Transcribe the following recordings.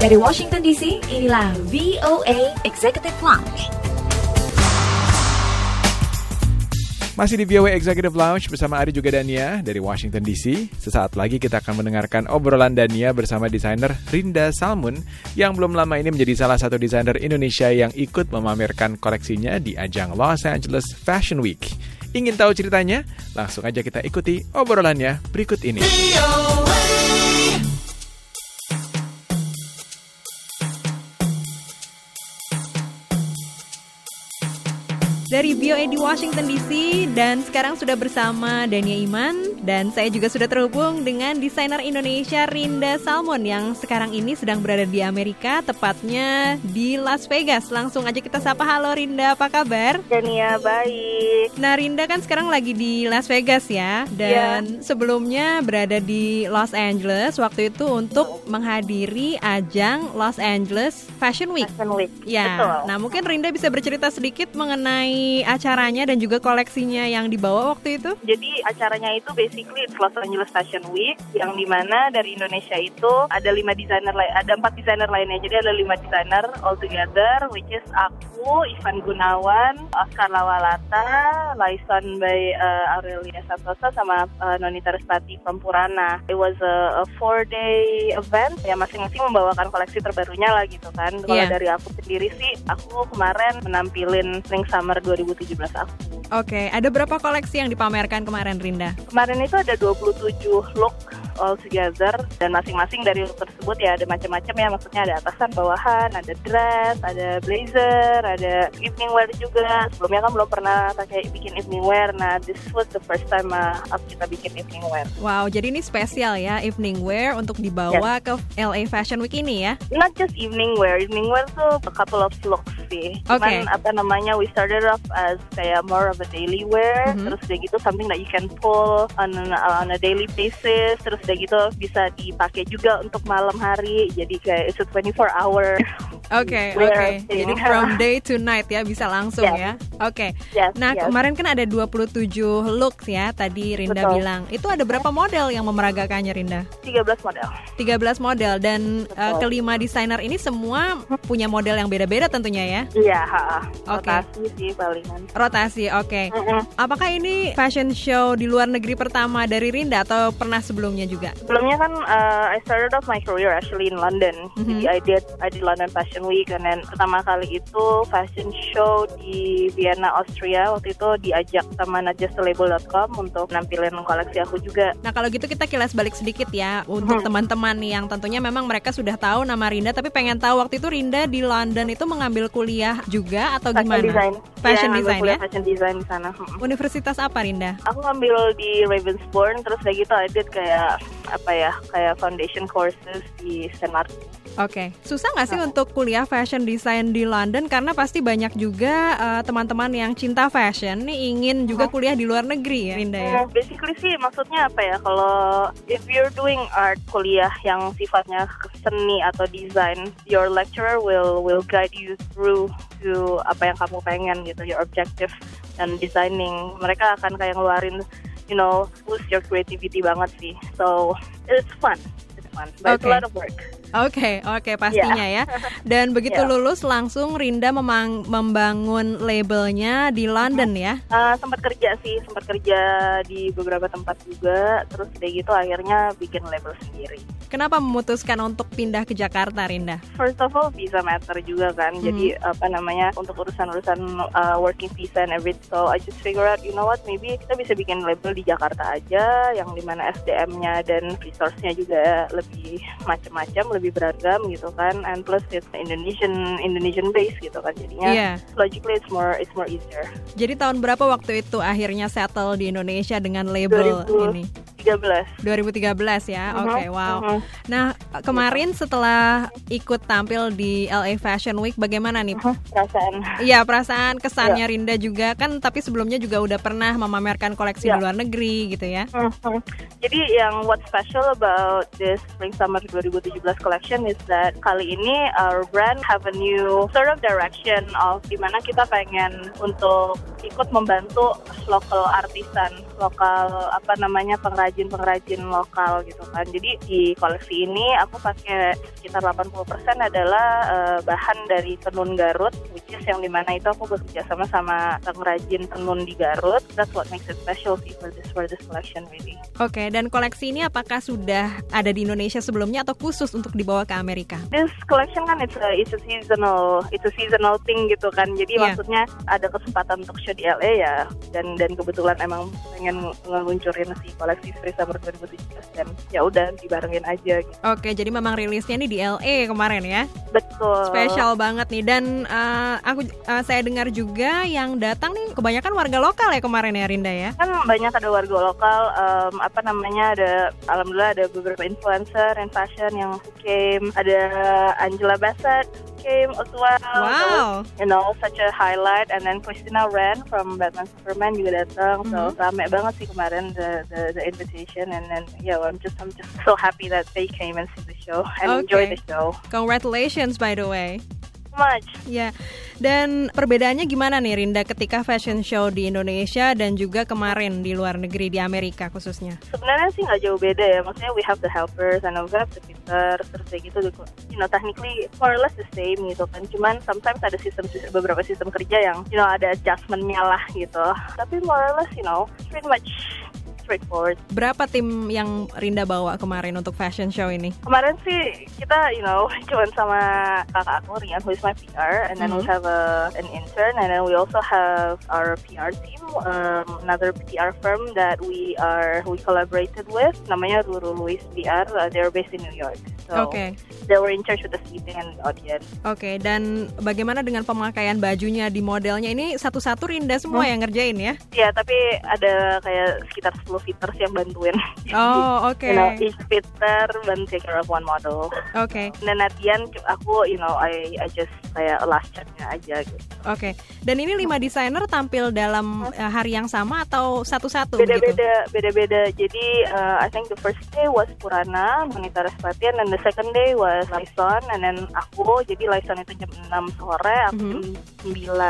Dari Washington DC, inilah VOA Executive Lounge. Masih di VOA Executive Lounge bersama Ari juga Dania dari Washington DC. Sesaat lagi kita akan mendengarkan obrolan Dania bersama desainer Rinda Salmun yang belum lama ini menjadi salah satu desainer Indonesia yang ikut memamerkan koleksinya di ajang Los Angeles Fashion Week. Ingin tahu ceritanya? Langsung aja kita ikuti obrolannya berikut ini. Dari VOA di Washington DC, dan sekarang sudah bersama Dania Iman, dan saya juga sudah terhubung dengan desainer Indonesia Rinda Salmun yang sekarang ini sedang berada di Amerika, tepatnya di Las Vegas. Langsung aja kita sapa. Halo Rinda, apa kabar? Dania, baik. Nah, Rinda kan sekarang lagi di Las Vegas ya, dan sebelumnya berada di Los Angeles waktu itu untuk menghadiri ajang Los Angeles Fashion Week. Ya, betul. Nah mungkin Rinda bisa bercerita sedikit mengenai acaranya dan juga koleksinya yang dibawa waktu itu. Jadi acaranya itu basically it's Los Angeles Fashion Week, yang dimana dari Indonesia itu ada 4 desainer lainnya. Jadi ada 5 desainer all together, which is aku, Ivan Gunawan, Oscar Lawalata, Laison by Aurelia Santosa, sama Nonita Respati from Purana. It was a 4-day event, ya masing-masing membawakan koleksi terbarunya lah gitu kan. Kalau dari aku sendiri sih, aku kemarin menampilin Spring Summer 2017 aku. Oke, ada berapa koleksi yang dipamerkan kemarin, Rinda? Kemarin itu ada 27 look all together, dan masing-masing dari look tersebut ya ada macam-macam ya, maksudnya ada atasan, bawahan, ada dress, ada blazer, ada evening wear juga. Sebelumnya kan belum pernah bikin evening wear, nah this was the first time kita bikin evening wear. Wow, jadi ini spesial ya, evening wear untuk dibawa ke LA Fashion Week ini ya? Not just evening wear tuh a couple of looks sih. Cuman we started off as kayak more of a daily wear, terus udah gitu something that you can pull on a daily basis, terus udah gitu bisa dipakai juga untuk malam hari, jadi kayak it's a 24-hour. Oke. Jadi from day to night ya, bisa langsung ya. Oke. Nah, kemarin kan ada 27 looks ya, tadi Rinda bilang. Itu ada berapa model yang memeragakannya, Rinda? 13 model. 13 model, dan kelima desainer ini semua punya model yang beda-beda tentunya ya? Iya, rotasi sih palingan. Rotasi, oke. Apakah ini fashion show di luar negeri pertama dari Rinda atau pernah sebelumnya juga? Sebelumnya kan I started off my career actually in London. Jadi I did London Fashion Week, and then pertama kali itu fashion show di Vienna, Austria. Waktu itu diajak sama najastolabel.com untuk nampilin koleksi aku juga. Nah, kalau gitu kita kilas balik sedikit ya untuk teman-teman yang tentunya memang mereka sudah tahu nama Rinda, tapi pengen tahu waktu itu Rinda di London itu mengambil kuliah juga atau gimana? Fashion design ya? Fashion design di sana. Universitas apa, Rinda? Aku ngambil di Ravensbourne, terus kayak gitu I did kayak foundation courses di St. Martin. Oke. Susah nggak sih untuk kuliah fashion design di London? Karena pasti banyak juga teman-teman yang cinta fashion nih ingin juga kuliah di luar negeri ya, Rinda ya? Basically sih maksudnya kalau if you're doing art, kuliah yang sifatnya seni atau design, your lecturer will guide you through to apa yang kamu pengen gitu, your objective and designing. Mereka akan kayak ngeluarin, boost your creativity banget sih. So it's fun. But it's a lot of work. Oke, pastinya ya. Dan begitu lulus langsung Rinda membangun labelnya di London ya? Sempat kerja di beberapa tempat juga. Terus kayak gitu akhirnya bikin label sendiri. Kenapa memutuskan untuk pindah ke Jakarta, Rinda? First of all, visa matter juga kan. Jadi untuk urusan working visa and everything. So I just figure out, you know what, maybe kita bisa bikin label di Jakarta aja, yang dimana SDM-nya dan resource-nya juga lebih macam-macam, lebih beragam gitu kan, and plus it's Indonesian based gitu kan, jadinya logically it's more easier. Jadi tahun berapa waktu itu akhirnya settle di Indonesia dengan label ini? 2013 ya. Oke, wow. Nah, kemarin setelah ikut tampil di LA Fashion Week, bagaimana nih perasaan? Iya, perasaan, kesannya Rinda juga kan, tapi sebelumnya juga udah pernah memamerkan koleksi di luar negeri gitu ya. Jadi yang what's special about this Spring Summer 2017 collection is that kali ini our brand have a new sort of direction of dimana kita pengen untuk ikut membantu lokal artisan, lokal pengrajin pengrajin lokal gitu kan. Jadi di koleksi ini aku pakai sekitar 80% adalah bahan dari tenun Garut, which is yang dimana itu aku bekerja sama pengrajin tenun di Garut. That's what makes it special sih for this collection really. Oke, dan koleksi ini apakah sudah ada di Indonesia sebelumnya atau khusus untuk dibawa ke Amerika? This collection kan it's a seasonal thing gitu kan. Jadi maksudnya ada kesempatan untuk show di LA ya, dan kebetulan emang pengen ngeluncurin si koleksi Spring Summer 2017 dan ya udah dibarengin aja gitu. Oke, jadi memang rilisnya nih di LA kemarin ya? Betul. Spesial banget nih, dan saya dengar juga yang datang nih kebanyakan warga lokal ya kemarin ya, Rinda ya? Kan banyak ada warga lokal, alhamdulillah ada beberapa influencer in fashion yang came, ada Angela Bassett came as well. Wow. So, such a highlight. And then Christina Wren from Batman Superman juga datang. So rame banget sih kemarin the invitation. And then I'm just so happy that they came and see the show and enjoy the show. Congratulations by the way. Much. Ya, dan perbedaannya gimana nih Rinda ketika fashion show di Indonesia dan juga kemarin di luar negeri di Amerika khususnya? Sebenarnya sih nggak jauh beda ya, maksudnya we have the helpers and we have the fitters, terus kayak gitu, technically more or less the same gitu kan. Cuman sometimes ada beberapa sistem kerja yang ada adjustment-nya lah gitu. Tapi more or less pretty much straightforward. Berapa tim yang Rinda bawa kemarin untuk fashion show ini? Kemarin sih kita cuman sama kakak aku Rian, who is my PR, and then we have an intern, and then we also have our PR team, another PR firm that we collaborated with, namanya Ruru Louis PR. They're based in New York. So they were in charge with the seating and the audience. Oke, dan bagaimana dengan pemakaian bajunya di modelnya ini satu-satu Rinda semua yang ngerjain ya? Iya, tapi ada kayak sekitar 10 fitters yang bantuin. Oh, oke. Each fitter bantu take care of one model. Oke. Dan latihan aku, I just kayak last check-nya aja gitu. Oke. Dan ini 5 desainer tampil dalam hari yang sama atau satu-satu? Beda-beda. Jadi I think the first day was Purana, Monita Respatian, and the second day was Lyson, and then aku. Jadi Lyson itu jam 6 sore, aku jam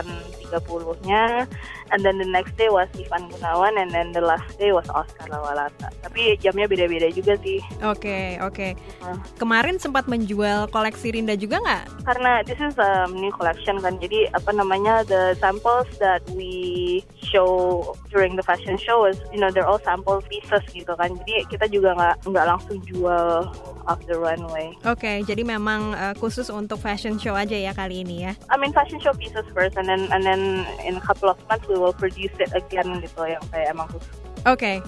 9.30-nya. And then the next day was Ivan Gunawan, and then the last day was Oscar Lawalata. Tapi jamnya beda-beda juga sih. Oke. Kemarin sempat menjual koleksi Rinda juga nggak? Karena this is a new collection kan, jadi the samples that we show during the fashion show is, they're all sample pieces gitu kan. Jadi kita juga nggak langsung jual off the runway. Oke, jadi memang khusus untuk fashion show aja ya kali ini ya? I mean fashion show pieces first, and then in a couple of months we will produce it again gitu, yang kayak emang khusus. Oke.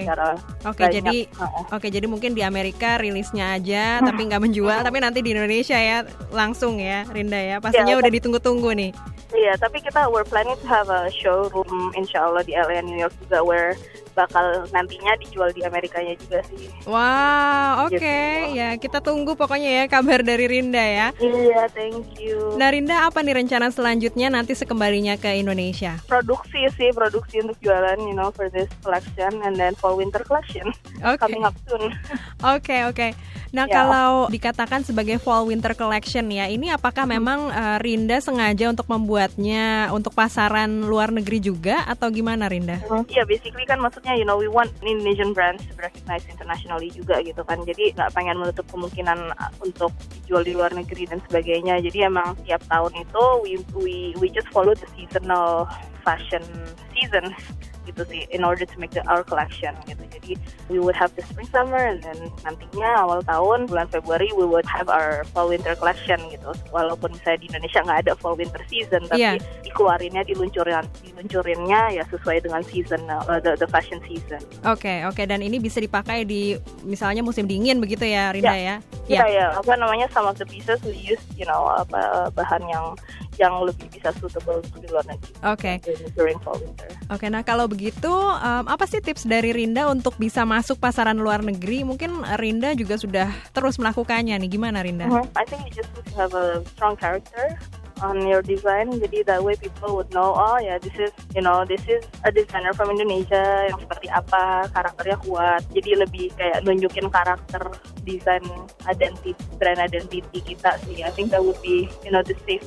Jadi mungkin di Amerika rilisnya aja tapi nggak menjual, tapi nanti di Indonesia ya langsung ya Rinda ya, pastinya udah ditunggu-tunggu nih. Iya, tapi we're planning to have a showroom insyaallah di LA and New York juga, where bakal nantinya dijual di Amerikanya juga sih. Wow, oke. Ya, kita tunggu pokoknya ya kabar dari Rinda ya. Iya, thank you. Nah, Rinda, apa nih rencana selanjutnya nanti sekembalinya ke Indonesia? Produksi untuk jualan, for this collection, and then fall winter collection coming up soon. Oke. Nah, kalau dikatakan sebagai fall winter collection ya, ini apakah memang Rinda sengaja untuk membuatnya untuk pasaran luar negeri juga atau gimana Rinda? Iya, basically kan maksudnya we want Indonesian brands to be recognized internationally juga gitu kan. Jadi nggak pengen menutup kemungkinan untuk dijual di luar negeri dan sebagainya. Jadi emang tiap tahun itu we just follow the seasonal fashion seasons gitu sih, in order to make our collection gitu. Jadi we would have the spring summer, and then nantinya awal tahun bulan Februari we would have our fall winter collection gitu. Walaupun misalnya di Indonesia nggak ada fall winter season, tapi dikeluarinnya diluncurinnya ya sesuai dengan season the fashion season. Oke, dan ini bisa dipakai di misalnya musim dingin begitu ya Rinda ya? Iya, some of the pieces we use bahan yang lebih bisa suitable untuk di luar negeri. During fall winter. Oke, nah kalau begitu apa sih tips dari Rinda untuk bisa masuk pasaran luar negeri? Mungkin Rinda juga sudah terus melakukannya nih. Gimana Rinda? I think you just need to have a strong character on your design. Jadi that way people would know, this is a designer from Indonesia yang seperti apa, karakternya kuat. Jadi lebih kayak nunjukin karakter design brand identity kita sih. I think that would be the safe.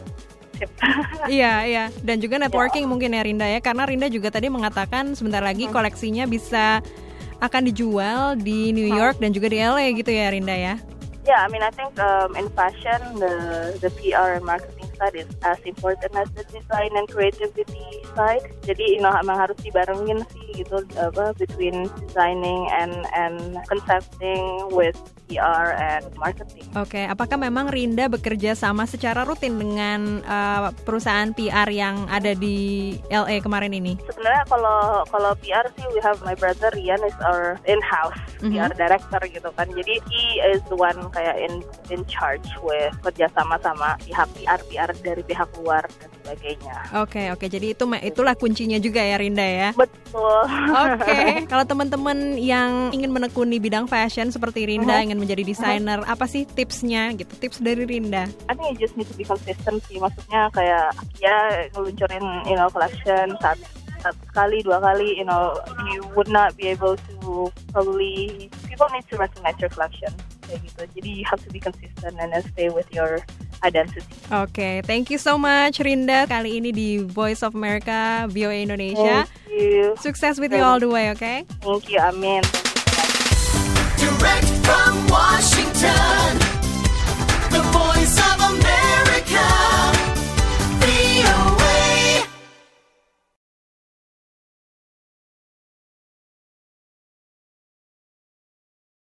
Iya, dan juga networking mungkin ya Rinda ya, karena Rinda juga tadi mengatakan sebentar lagi koleksinya bisa akan dijual di New York dan juga di LA gitu ya, Rinda ya? Yeah, I mean, I think in fashion, the PR and marketing side is as important as the design and creativity side. Jadi, emang harus dibarengin sih gitu, between designing and concepting with PR and marketing. Oke, apakah memang Rinda bekerja sama secara rutin dengan perusahaan PR yang ada di LA kemarin ini? Sebenarnya kalau PR sih, we have my brother Rian is our in-house PR director gitu kan. Jadi he is the one kayak in charge with kerja sama pihak PR dari pihak luar dan sebagainya. Oke, jadi itulah kuncinya juga ya, Rinda ya. Betul. Oke, kalau teman-teman yang ingin menekuni bidang fashion seperti Rinda, ingin menjadi desainer, apa sih tipsnya gitu? Tips dari Rinda? I think you just need to be consistent sih. Maksudnya kayak ya ngeluncurin collection sekali, 2 kali, you would not be able to probably, people need to recognize your collection kayak gitu. Jadi you have to be consistent and stay with your identity. Oke, thank you so much Rinda kali ini di Voice of America VOA Indonesia. Thank you. Sukses with you all the way, okay? Thank you, amin. Direct from